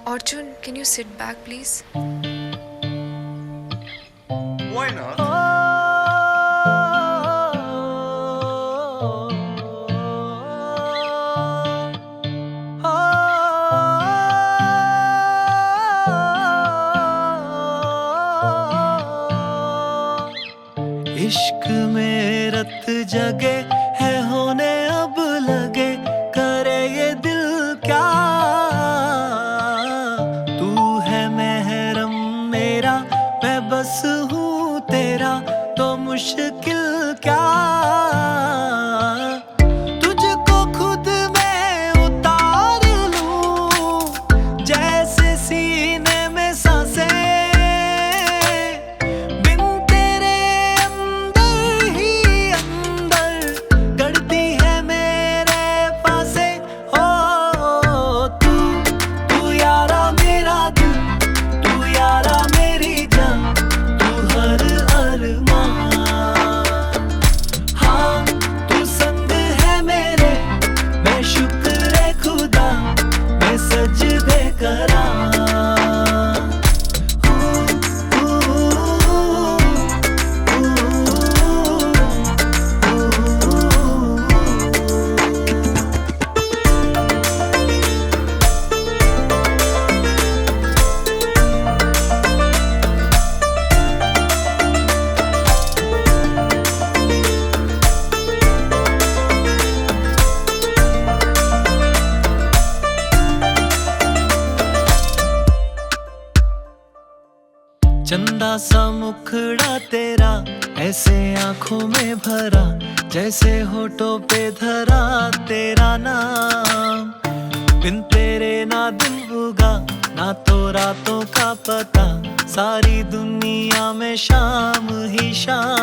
Arjun, can you sit back, please? Why not? इश्क में रत जगे है होने अब लगे करे ये दिल क्या। तू है महरम मेरा मैं बस हूँ तेरा तो मुश्किल क्या। तुझको खुद में उतार लूं जैसे सीने में सांसें। चंदा सा मुखड़ा तेरा ऐसे आंखों में भरा जैसे होठों पे धरा तेरा नाम। बिन तेरे ना दिन उगा ना तो रातों का पता सारी दुनिया में शाम ही शाम।